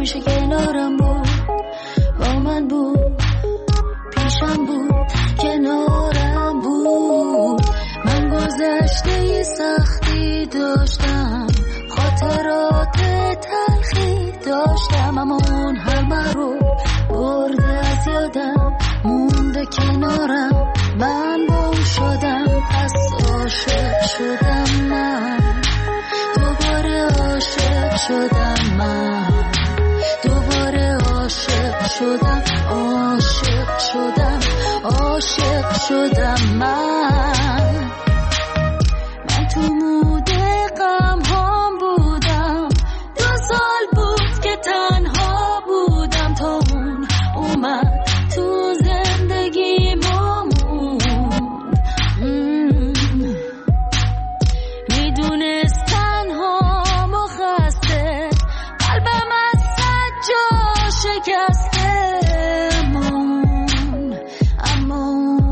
همیشه کنارم بود، با من بود، پیشم بود، کنارم بود. من گذشته سختی داشتم، خاطرات تلخی داشتم، اما اون همه رو برده از یادم، مونده کنارم. من گم شدم، پس عاشق شدم من، دوباره عاشق شدم من، دوباره عاشق شدم، عاشق شدم، عاشق شدم من. من تو موده غم هام بودم، 2 سال بود که تنها بودم، تا اون اومد تو زندگی موند. میدونست تنها مخسته، قلبم از سجا شکسته، اما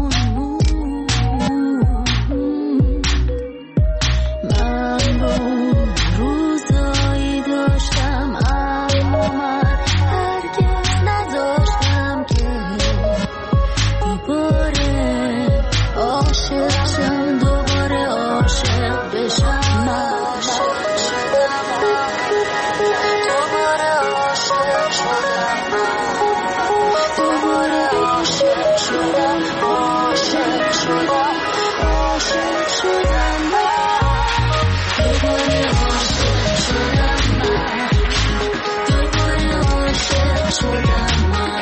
من روزایی داشتم، اما من هرگز نداشتم که دوباره عاشق شم، دوباره عاشق بشم. دوباره عاشق شدم، دوباره عاشق شدم، عاشق شدم، عاشق شدم، دوباره عاشق شدم، دوباره عاشق شدم،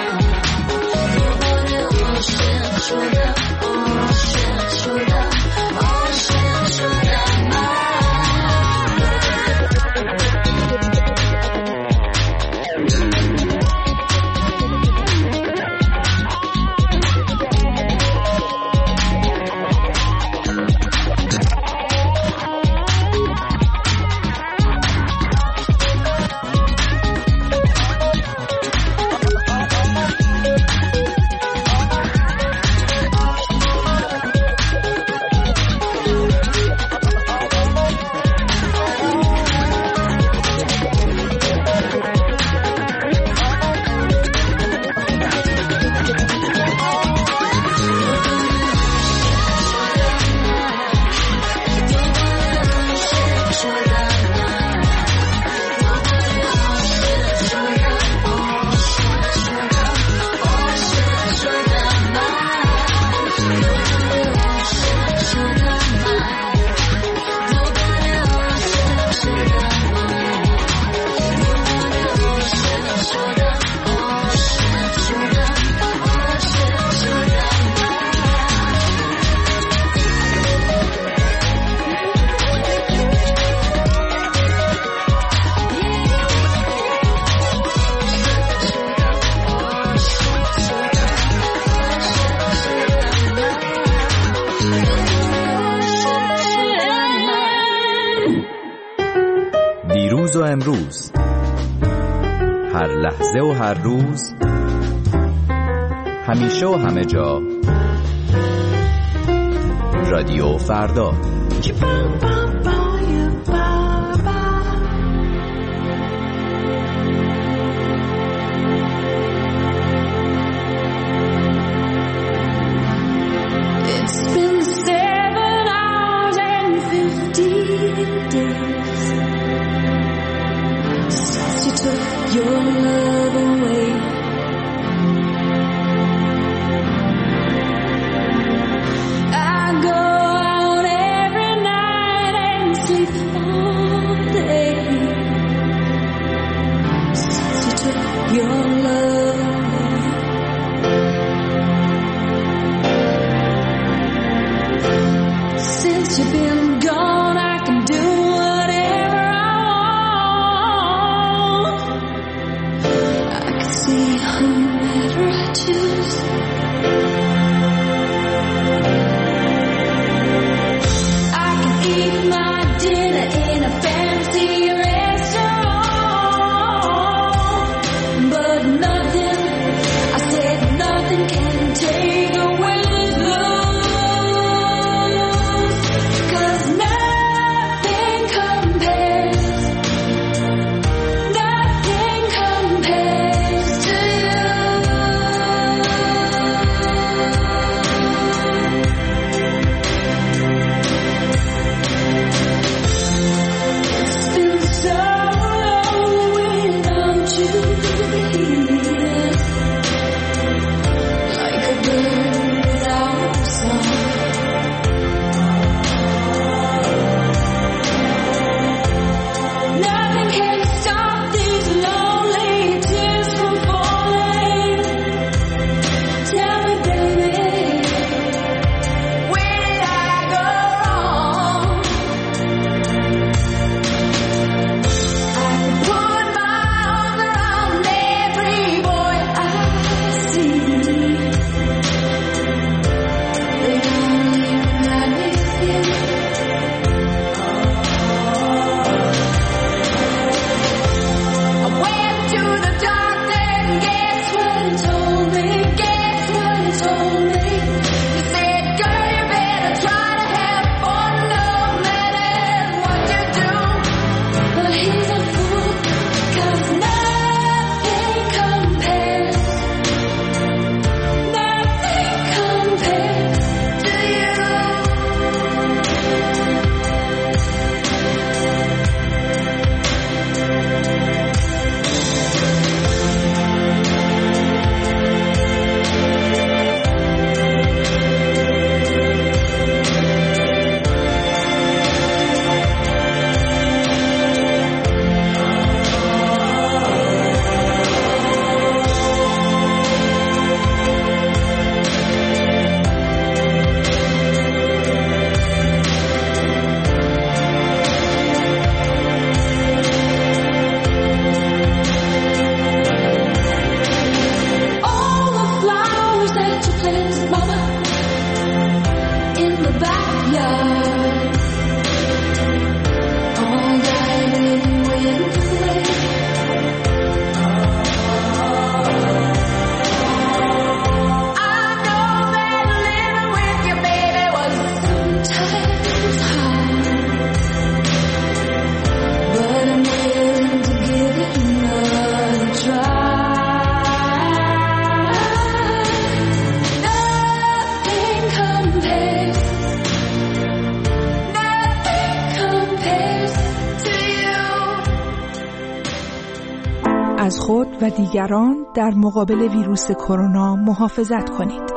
دوباره عاشق شدم، عاشق شدم، عاشق شدم من. دیروز و امروز، هر لحظه و هر روز، همیشه و همه جا، رادیو فردا. It's been 7 hours and 50 days since you took your love away. I go out every night and sleep all day since you took your love away. Since you've been gone, I can do whatever I want. I can see whomever I choose. I can eat my dinner in a fancy restaurant, but nothing, I said nothing can take away this blues. 'Cause nothing compares, nothing compares. از خود و دیگران در مقابل ویروس کرونا محافظت کنید.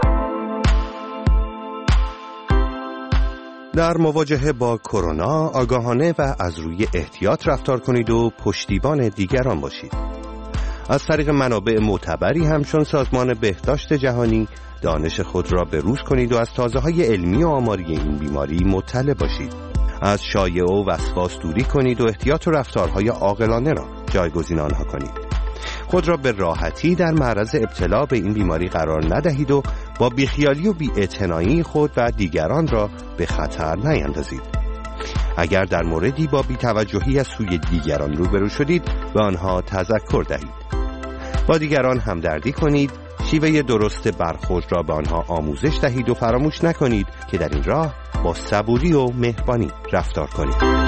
در مواجهه با کرونا آگاهانه و از روی احتیاط رفتار کنید و پشتیبان دیگران باشید. از طریق منابع معتبری همچون سازمان بهداشت جهانی دانش خود را بروز کنید و از تازه‌های علمی و آماری این بیماری مطلع باشید. از شایعه و وسواس دوری کنید و احتیاط و رفتارهای عاقلانه را جایگزین آنها کنید. خود را به راحتی در معرض ابتلا به این بیماری قرار ندهید و با بیخیالی و بی‌اعتنایی خود و دیگران را به خطر نیندازید. اگر در موردی با بی‌توجهی از سوی دیگران روبرو شدید به آنها تذکر دهید. با دیگران همدردی کنید، شیوه درست برخورد را به آنها آموزش دهید و فراموش نکنید که در این راه با صبوری و مهربانی رفتار کنید.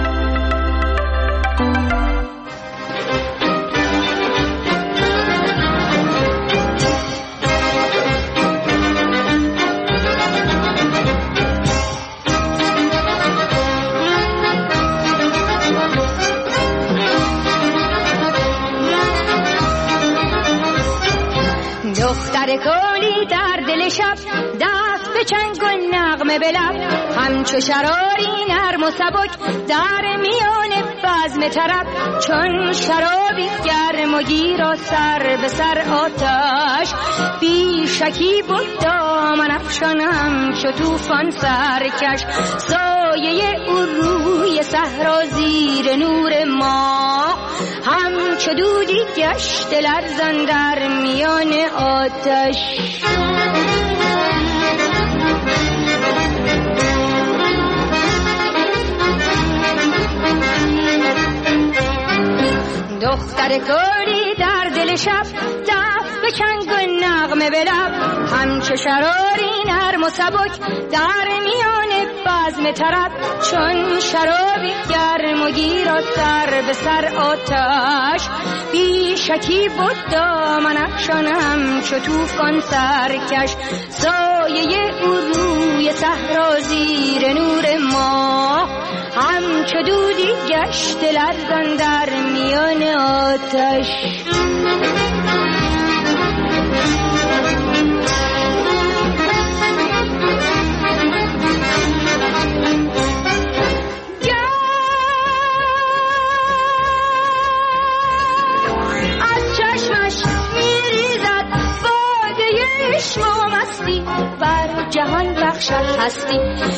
دختر کولی در دل شب دست به چنگ و نغمه به لب، همچو شراری نرم و سبک در میان بزم طرب، چون شرابی گرم و گیر و سر به سر آتش، بی شکی بود دامن افشان همچو طوفان سرکش، سایه او روی صحرا زیر نور ماه، همچو دودی گشت لرزان در میان آتش. دختر کولی در دل شب دست به چنگ و نغمه به لب، همچو شراری نرم و سبک در میان بزم طرب، چون شرابی گرم و گیر و سر به سر آتش، بی شکی بود دامن افشان همچو طوفان سرکش، سایه او روی صحرا زیر نور ماه، همچو دودی گشت لرزان در میان آتش. از چشمش میریزد باده عشق و مستی، بر جهان بخشد هستی.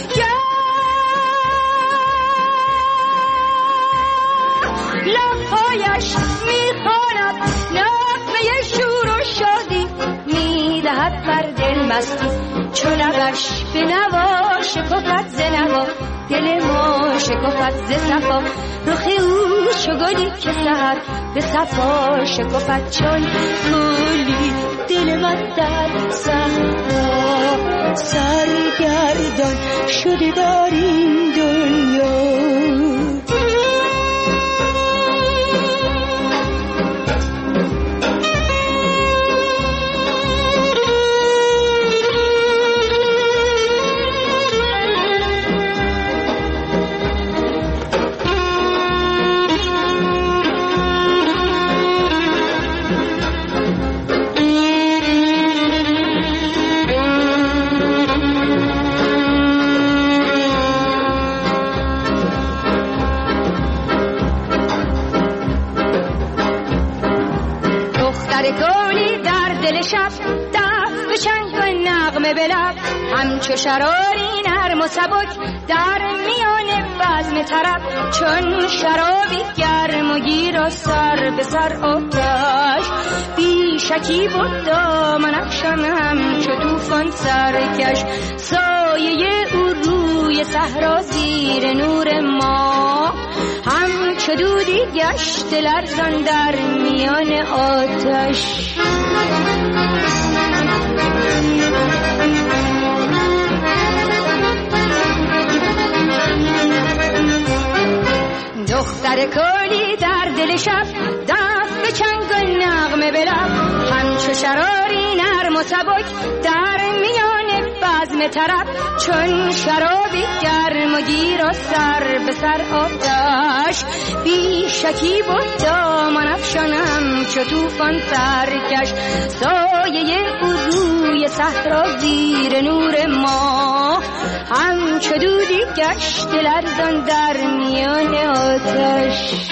لبهایش میخواند نغمه شور و شادی، میدهد بر دل مستی، چون لبش به نوا شکفت ز نوا، دل ما شکفت ز صفا، رخ او چو گلی که سحر به صفا شکفت، چون گلی دل من در صحرا سرگردان شده در این دنیا. همچو شراری نرم و سبک در میان بزم طرب، چون شرابی گرم و گیر و سر به سر آتش، بی شکی بود دامن افشان همچو طوفان سرکش، سایه او روی صحرا زیر نور ماه، همچو دودی گشت لرزان در میان آتش. دختر کولی در دل شب دست به چنگ و نغمه به لب، همچو شراری نرم و سبک در میان بزم طرب، چون شرابی گرم و گیر و سر به سر آتش، بی شکی بود دامن افشانم چو طوفان سرکش، سایه روی صحرا زیر نور ما، همچو دودی گشت لرزان در میان آتش.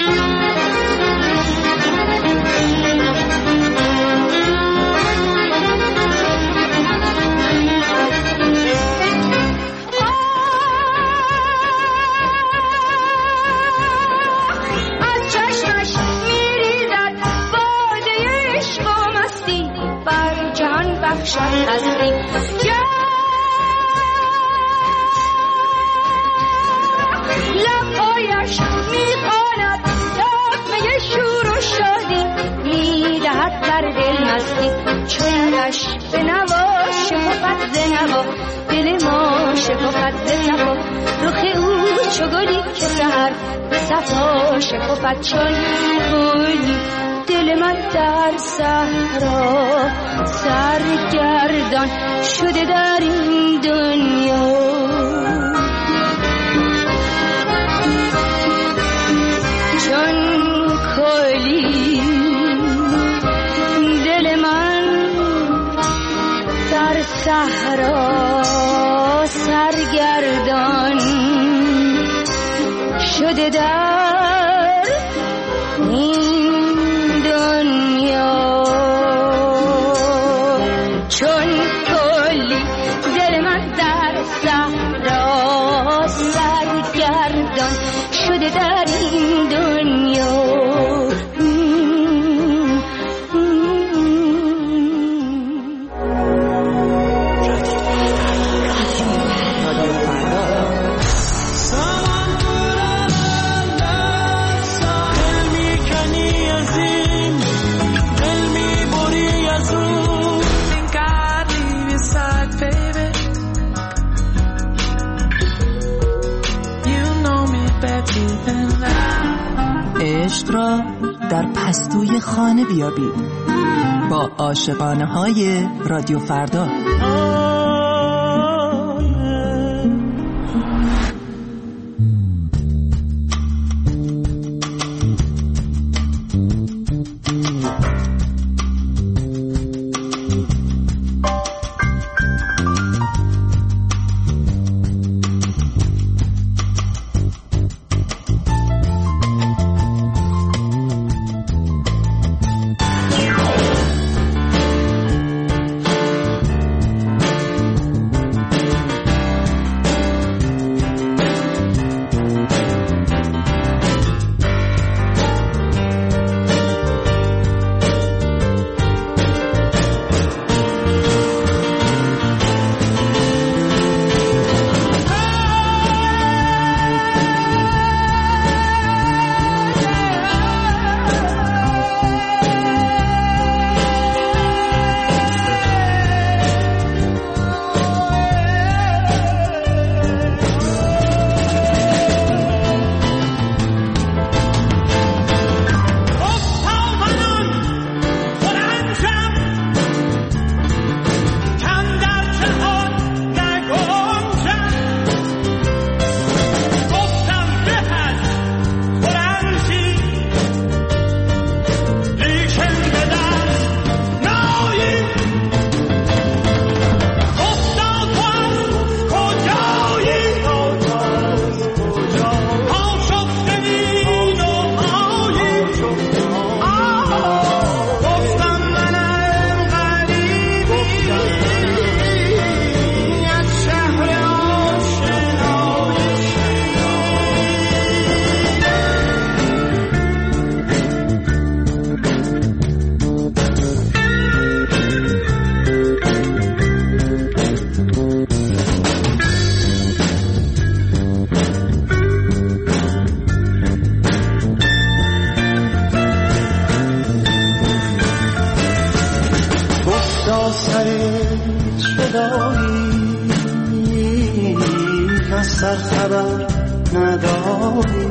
بخشد هستی لبهایش میخواند دفمه شور و شادی، میدهد بر دل مستی، چونش به نوا شکفت ز نوا، دل ما شکفت ز صفا، رخ او چو گلی که سحر به صفا شکفت، چون گلی دل من در صحرا سرگردان شده در این دنیا. چون کلی دل من در صحرا سرگردان شده در این دنیا. چون کلی دل من در صحرا سرگردان شده در این دنیا. عشق را در پستوی خانه بیابید با عاشقانه های رادیو فردا. خبر نداری،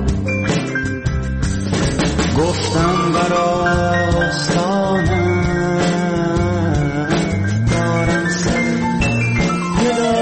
گفتم بر آستانم دارم سر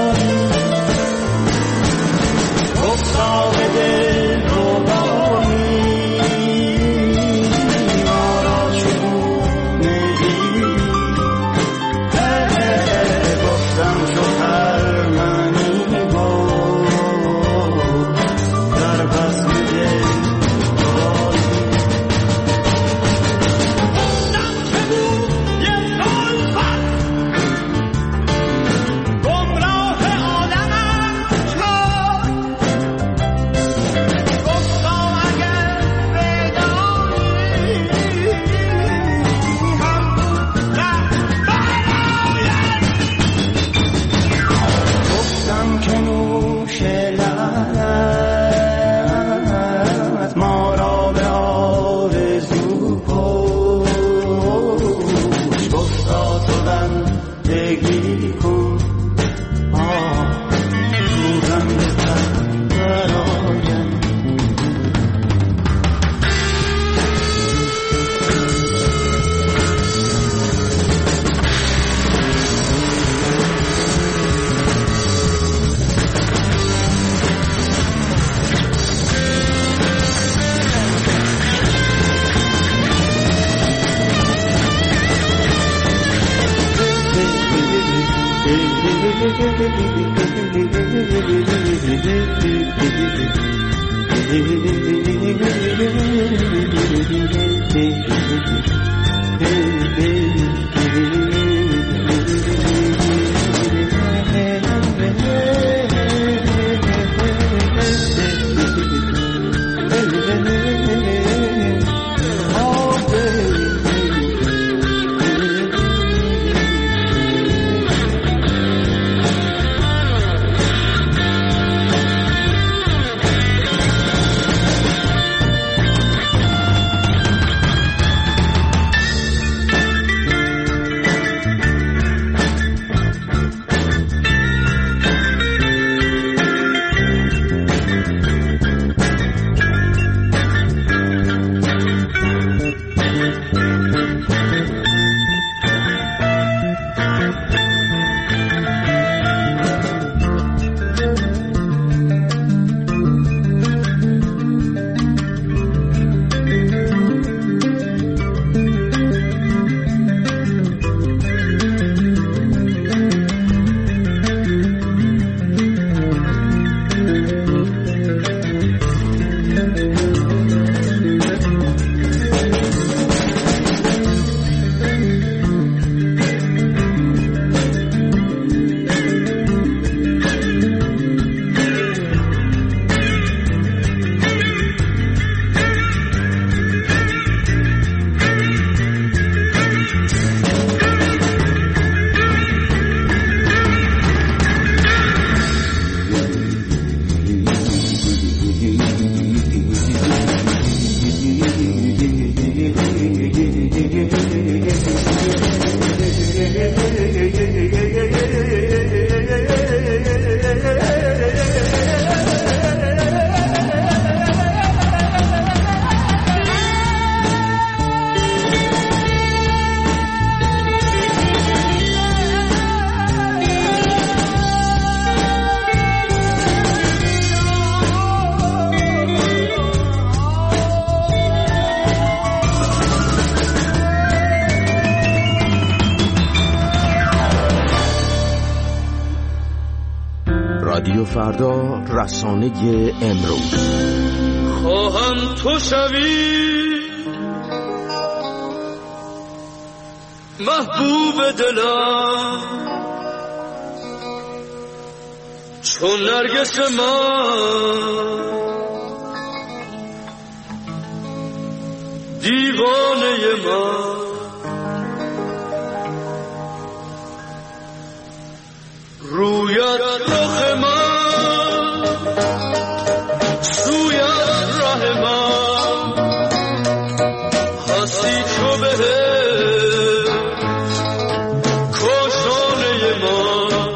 رادیو فردا، رسانه امروز. خواهم تو شوی محبوب دلم، چون نرگس من دیوانه من. رویت رخ من، سویت ره من، هستی چو بهشت کاشانه من.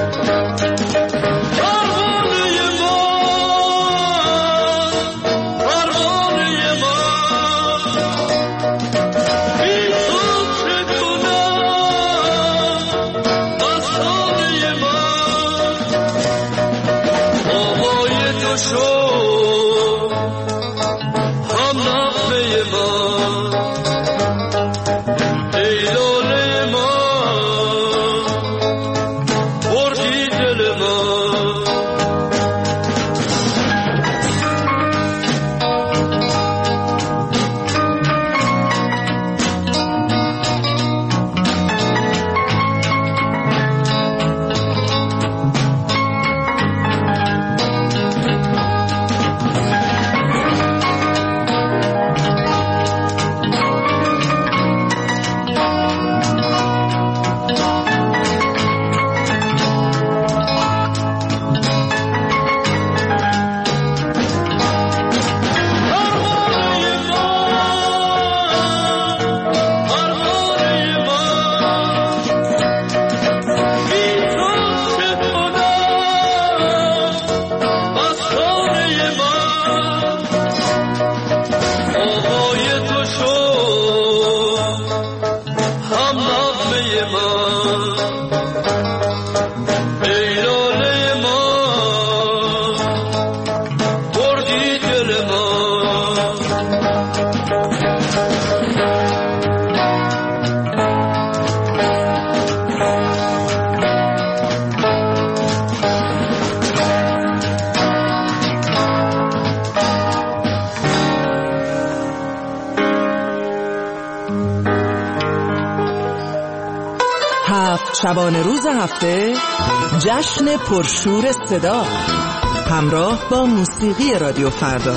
پروانه من، پروانه من، بی تو چه کنم مستانه من. آوای تو شد هم نغمه من، ای لاله من بردی دل من. شبانه روز هفته، جشن پرشور صدا، همراه با موسیقی رادیو فردا.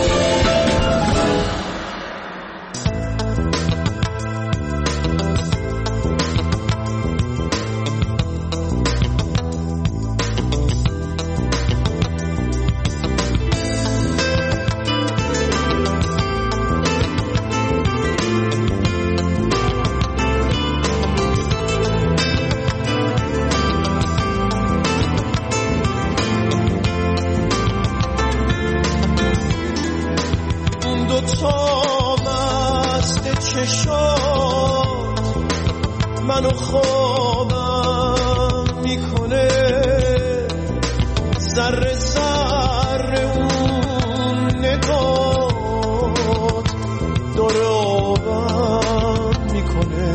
منو خوابم میکنه، ذره ذره اون نگات داره آبم میکنه.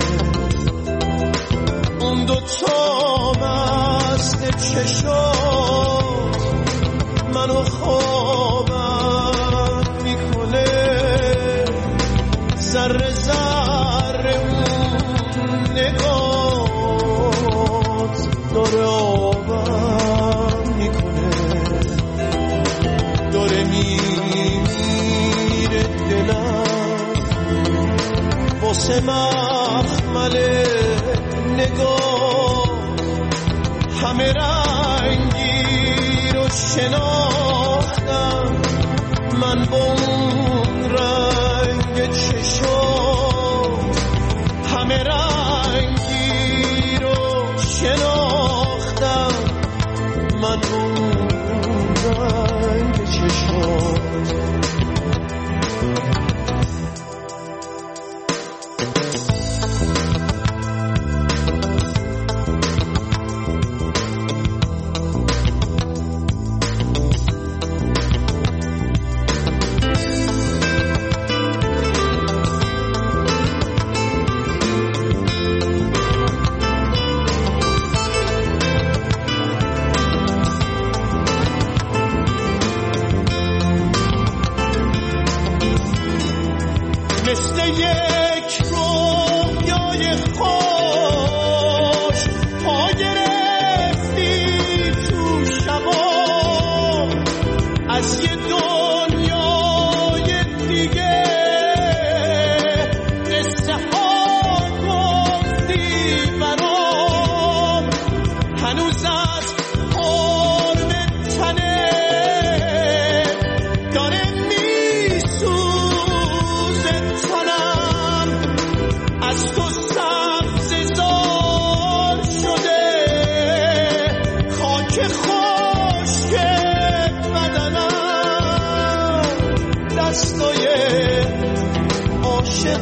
اون دوتا مست چشات منو خوابم میکنه، ذره ذره اون نگات داره آبم میکنه. داره میمیره دلم واسه مخمل نگاه، همه رنگی رو شناختم من با اون رنگ چشم، همه رنگی رو شناختم من با اون رنگ چشم.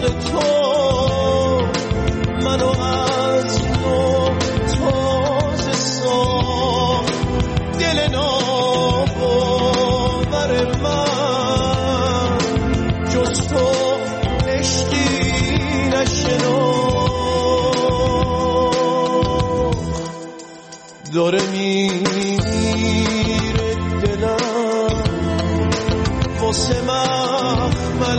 تو منو از نو تازه ساخت. دل ناباور من جز تو عشقی نشناخت. داره میره دلم واسه مخمل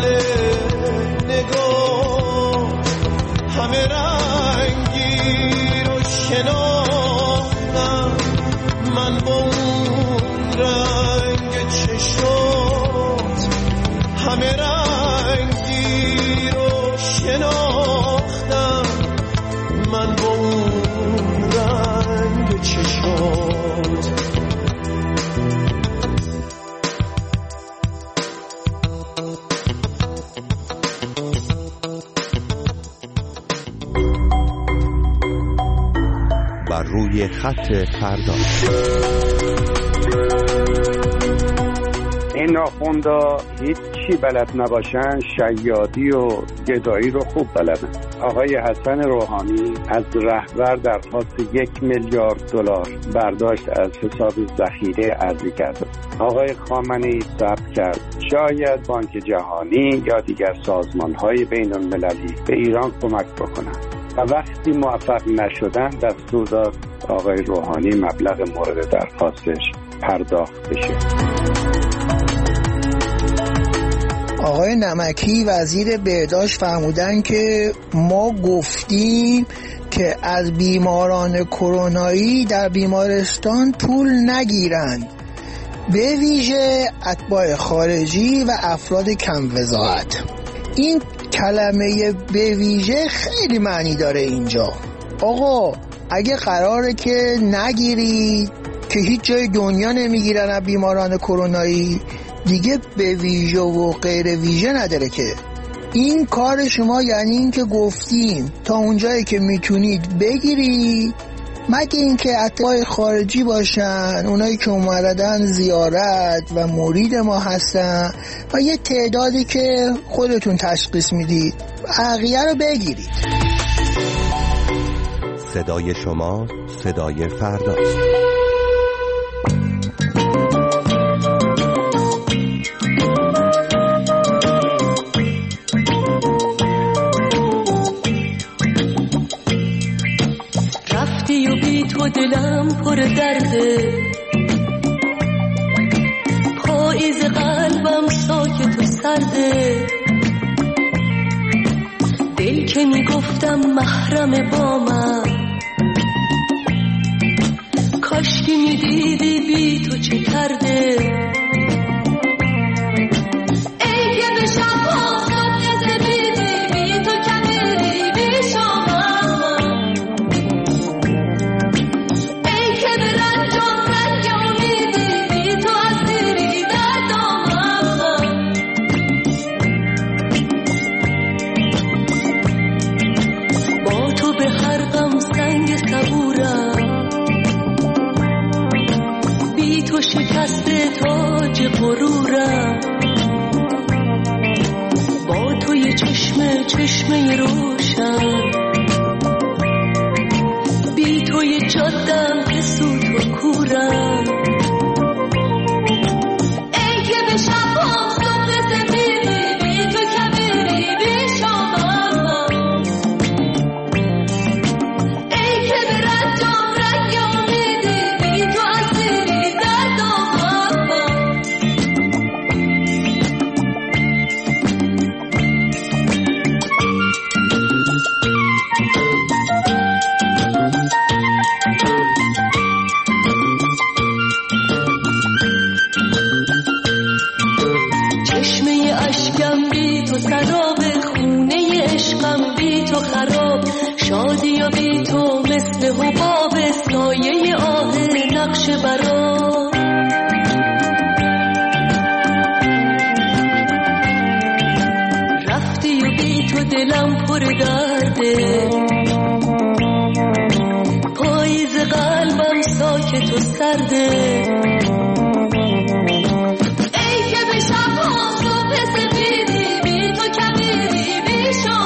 نگاه، همه رنگی رو شناختم من با اون رنگ چشات. همه رنگی رو شناختم من با اون رنگ چشات. بر روی خط فردا. این ناخوندا هیچ چی بلد نباشن، شیادی و گدایی رو خوب بلدن. آقای حسن روحانی از رهبر درخواست 1 میلیارد دلار برداشت از حساب ذخیره ارزی کرد. آقای خامنه‌ای ثبت کرد شاید بانک جهانی یا دیگر سازمان‌های بین‌المللی به ایران کمک بکنند و وقتی موفق نشدن دستور داد آقای روحانی مبلغ مورد درخواستش پرداخت بشه. آقای نمکی وزیر بهداشت فرمودن که ما گفتیم که از بیماران کرونایی در بیمارستان پول نگیرند، به ویژه اتباع خارجی و افراد کم وضاحت. این کلمه به ویژه خیلی معنی داره اینجا. آقا اگه قراره که نگیری که هیچ جای دنیا نمیگیرن از بیماران کرونایی، دیگه به ویژه و غیر ویژه نداره که. این کار شما یعنی این که گفتیم تا اونجایی که میتونید بگیری، مگه اینکه اتباع خارجی باشن، اونایی که اومدن زیارت و مرید ما هستن و یه تعدادی که خودتون تشخیص میدید، بقیه رو بگیرید. صدای شما صدای فرداست. رفتی و بی تو دلم پر درده، پاییز قلبم ساکت و سرده. دل که میگفتم محرم با من، کاشکی میدیدی بی تو چه کرده. ای که به شب آفتاب نزدیدی بی تو کمیدی بی شامم، ای که به رنجام رنگ امیدی بی تو اسیری در دامم. با تو به هر غم سنگ صبورم، بی تو شکست تاج غرورم. با تو یه چشمه روشن، بی تو یه جادم که سوت و کورم. ای که به شب آفتاب سفیدی بی تو کبیری بی شامم، ای که به رنجام رنگ امیدی بی تو اسیری در دامم. چشمه اشکم بی تو سراب، خونه عشقم بی تو خراب. شادی و بی تو مثل حباب، سایه آه نقش برا. رفتی و بی تو دلم پر درده، پاییز قلبم ساکت و سرده. ای که به شب آفتاب سفیدی بی تو کمیدی بی شام،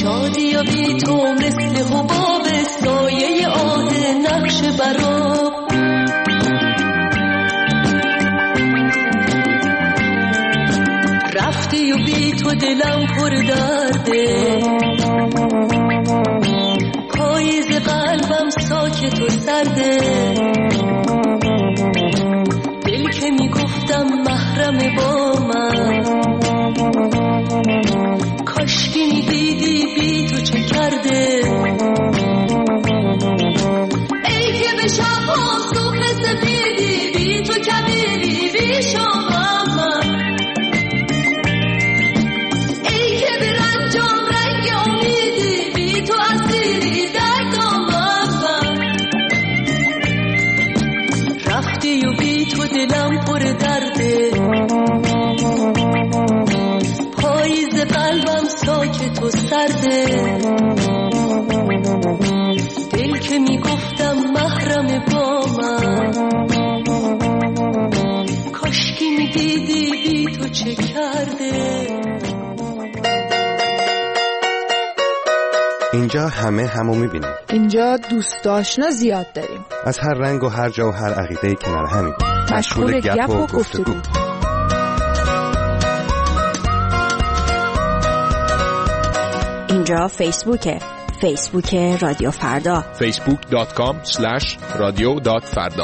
شادی و بی تو مثل حباب سایه آه نقش براب رفتی و بی تو دلم پر درده پاییز قلبم ساکت و سرده دل که میگفتم محرم با من کاشکی میدیدی بی تو چه کرده ای که به شبام صبح سپیدی بی تو کبیری بی شامم ای که به رنجام رنگ امیدی بی تو اسیری در دامم رفتی و بی تو دلم پر درده پاییز قلبم ساکت و سرده دل که میگفتم محرم با من کاشکی میدیدی بی تو چه کرده. اینجا همو میبینیم. اینجا دوست آشنا زیاد داریم. از هر رنگ و هر جا و هر عقیده‌ای کنار همین. مشغول گپ و گفتگو. اینجا فیسبوک رادیو فردا facebook.com/radio.farda.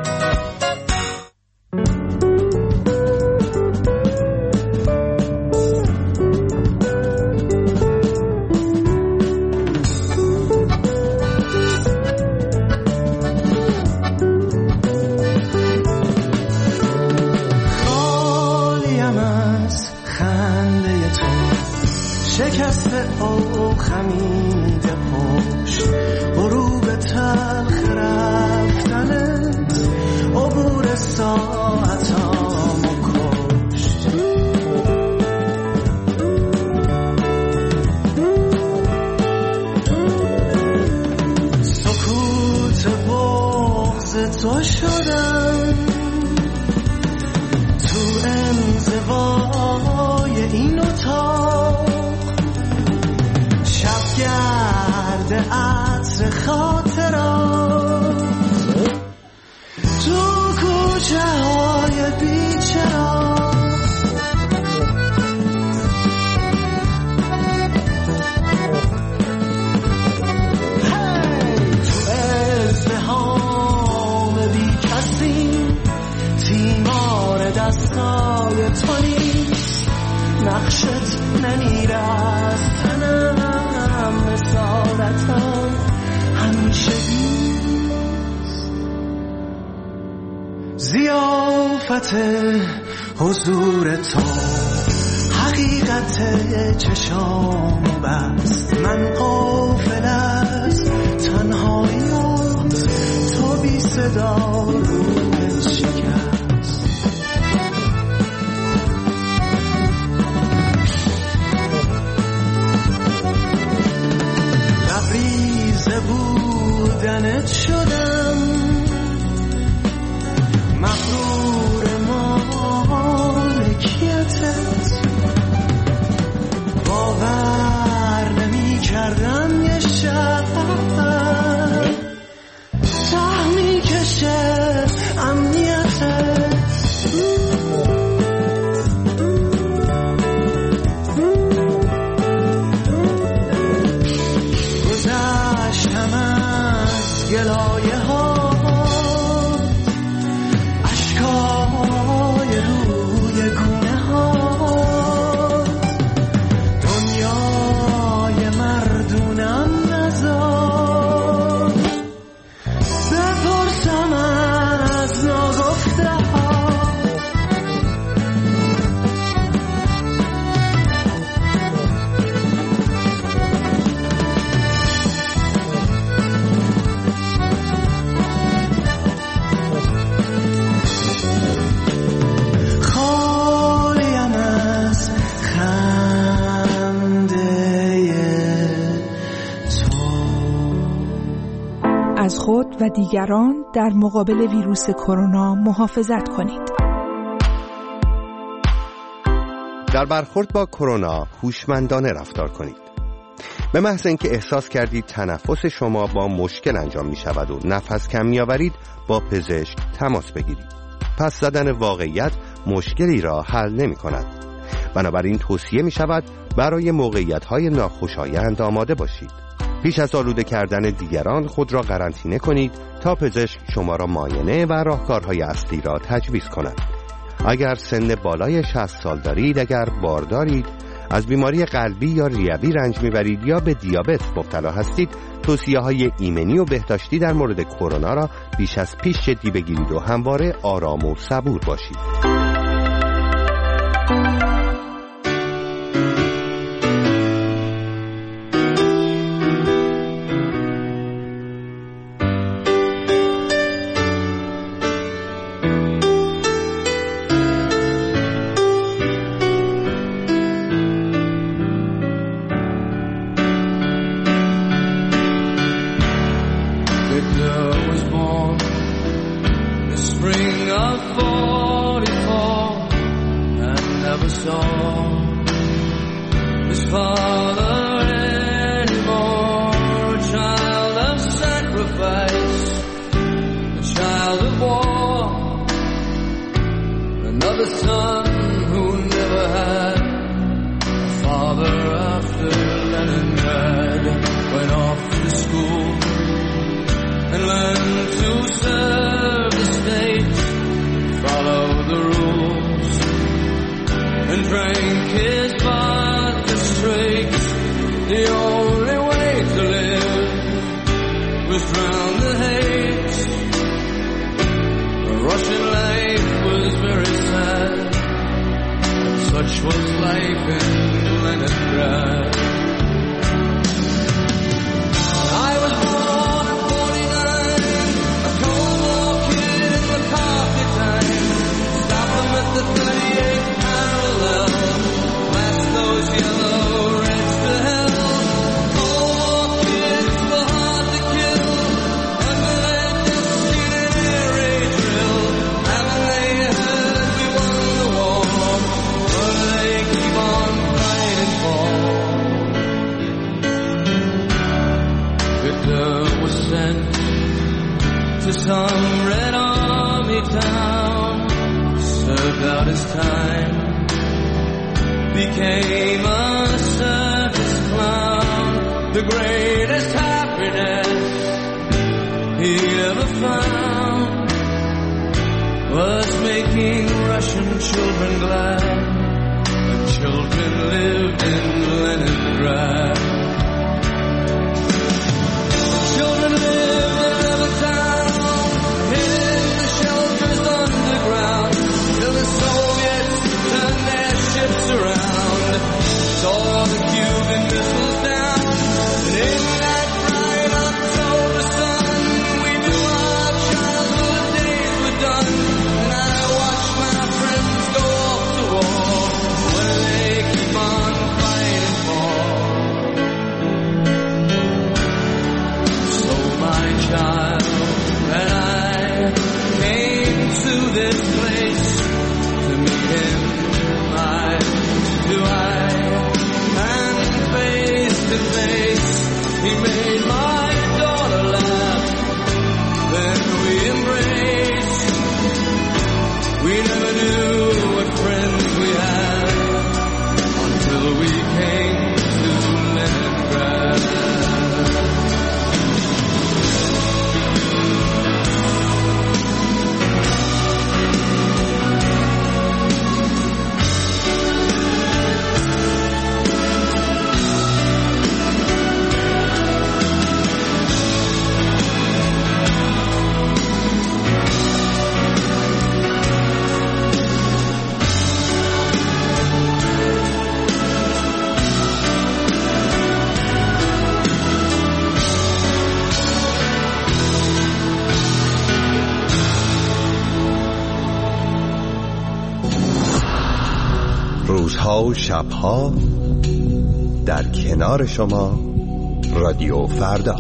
تو شدم تو انزوای این اتاق شبگرد عطر خاطرات تو کوچه های بیچرا دستای تو نیست نقشت نمیره از تنم مثالتم همیشه بیست زیافت حضور تو حقیقت چشام بست من غافل از تنهاییات تو بی صدا روی شکست بودنت شدم مغرور مالکیتت باور نمی کردم یه شب ته می کشه امنیتت گلایه ها اشکای روی گونه ها دنیای مردونم نزار بپرسم از ناگفته ها از خود و دیگران در مقابل ویروس کرونا محافظت کنید. در برخورد با کرونا هوشمندانه رفتار کنید. به محض اینکه احساس کردید تنفس شما با مشکل انجام می شود و نفس کم می آورید، با پزشک تماس بگیرید. پس زدن واقعیت مشکلی را حل نمی کند. بنابراین توصیه می شود برای موقعیت‌های ناخوشایند آماده باشید. پیش از آلوده کردن دیگران خود را قرنطینه کنید تا پزشک شما را معاینه و راهکارهای اصلی را تجویز کند. اگر سن بالای 60 سال دارید، اگر باردارید، از بیماری قلبی یا ریوی رنج میبرید یا به دیابت مبتلا هستید، توصیه‌های ایمنی و بهداشتی در مورد کرونا را بیش از پیش جدی بگیرید و همواره آرام و صبور باشید. روزها و شبها در کنار شما رادیو فردا.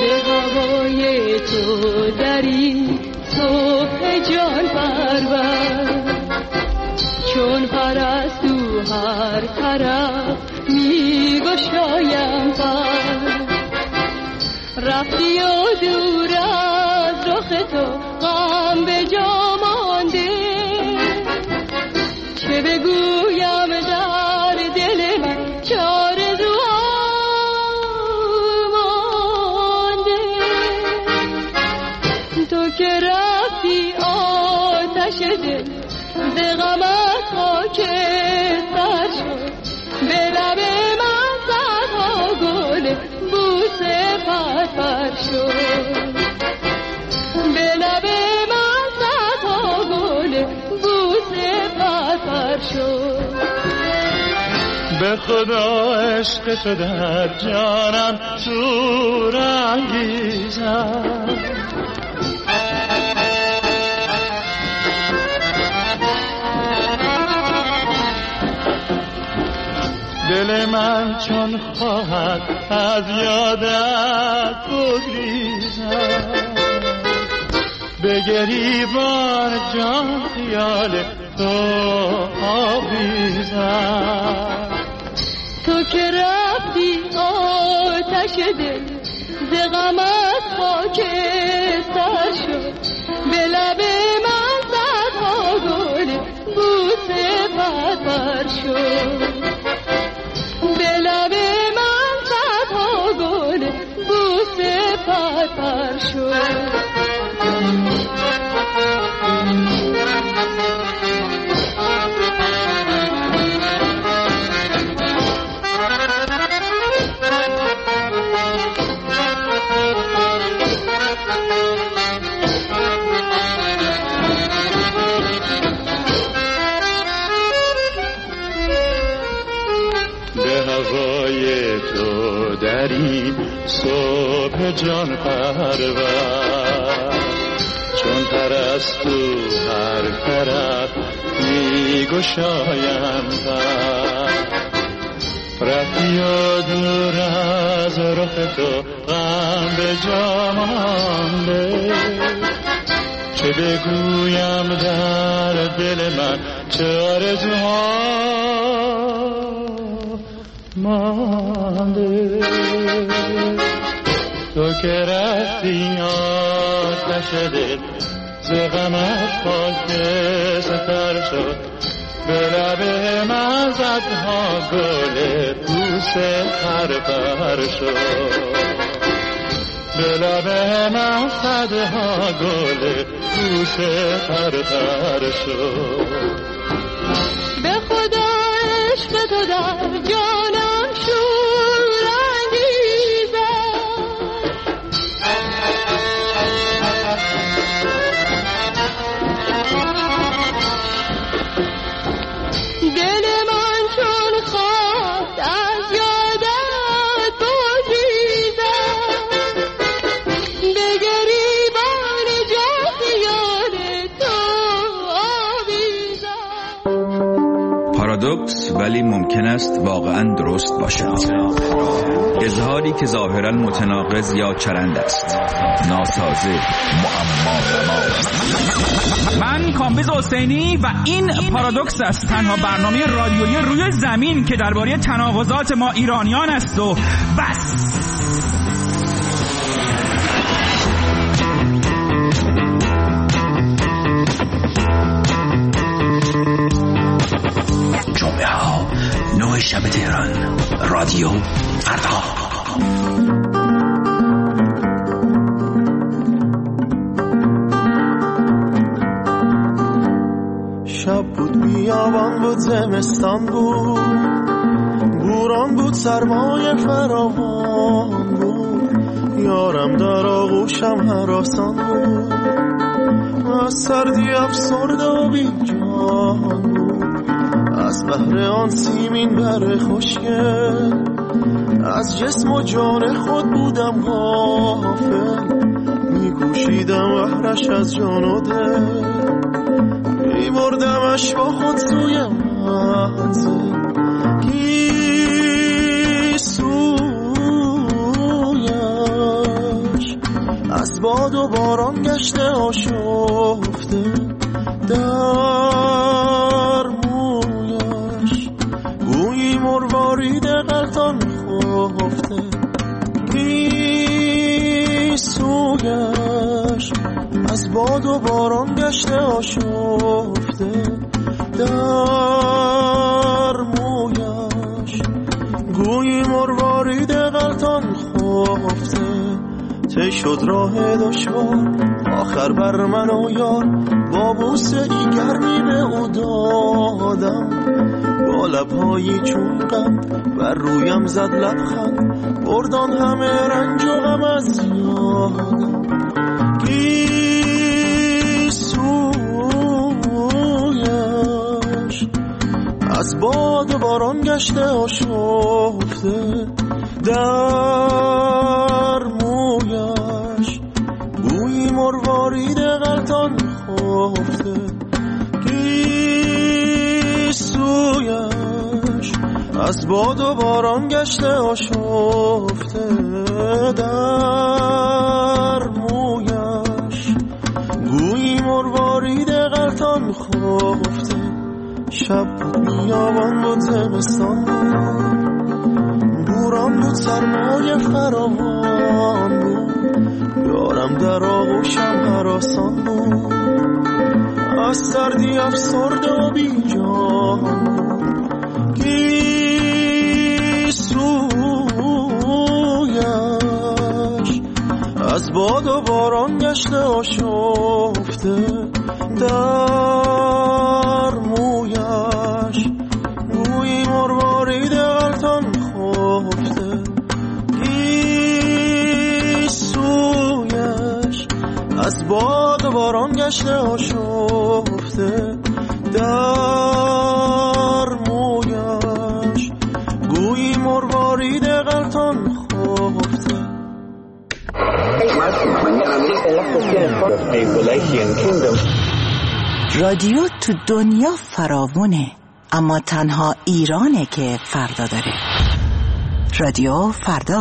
به هوای تو در این صبح جان پرور، چون پرستو هر طرف می گشایم پر. رفتی و دور از رخ تو غم به جا مانده، چه بگویم در دل من چه آرزو مانده. تو که رفتی آتش دل ز غمت خاکستر شد، به لب من صدها گل بوسه پرپر شد، به لب من صدها گل بوسه پرپر شد. به خدا عشق تو در جانم شور انگیزد، دل من چون خواهد از یادت بگریزد، به گریبان جان خیال تو آویزد. تو که رفتی آتش دل ز غمت خاکستر شد، به لب من صدها گل بوسه پرپر شد، به لب من صدها گل بوسه پرپر شد. در این صبح جان پرور، چون پرستو هر طرف می گشایم پر. رفتی و دور از رخ تو غم به جا مانده، چه بگویم در دل من چه آرزوها مانده. تو که رفتی آتش دل ز غمت خاکستر شد، به لب من صدها گل بوسه پرپر شد، به لب من صدها گل بوسه پرپر شد. به خدا عشق تو در جانم شور انگیزد، دل من چون خواست از یادت بگریزد، به گریبان جان خیال تو آویزد. پارادوکس ولی ممکن است واقعا درست باشد. اظهاری که ظاهرا متناقض یا چرند است، ناسازه، معما. من کامبیز حسینی و این پارادوکس است، تنها برنامه رادیویی روی زمین که درباره تناقضات ما ایرانیان است و بس. جمعه ها 9 شب تهران، رادیو فردا. شب بود، بیابان بود، زمستان بود، بوران بود، سرمای فراوان بود، یارم در آغوشم هراسان بود، از سردی افسرده و بی جان بود، از بحر آن سیمین بر خوشگل، از جسم و جان خود بودم غافل، میکوشیدم بحرش از جان و دل، میبردمش با خود سوی منزل، کی سویش از باد و باران گشته آشفته در مویش، گویی مروارید غلطان خفته گیسویش، از باد و باران گشته آشفته در مویش، گویی مروارید غلطان خفته. ته شد راه دشوار آخر بر من و یار، با بوسه ای گرمی به او دادم، با لبهایی چون غم بر رویم زد لبخند، بردان همه رنج و غم از یادم. گیسویش از باد باران گشته آشفته در مویش، گویی مروارید غلطان خفته گیسویش، از باد و باران گشته آشفته در مویش، گویی مروارید غلطان خفته. شب بود بیابان بود زمستان بود، بوران بود سرمای فراوان بود، یارم در آغوشم هراسان بود، از سردی افسرده و بی جان بود. گیسویش از باد و باران گشته آشفته در مویش، گویی مروارید غلطان خفته گیسویش، از باد و باران گشته آشفته در مویش، گویی مروارید غلطان خفته. رادیو تو دنیا فراوونه، اما تنها ایرانه که فردا داره. رادیو فردا.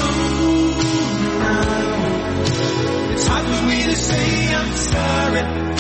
It's hard for me to say I'm sorry.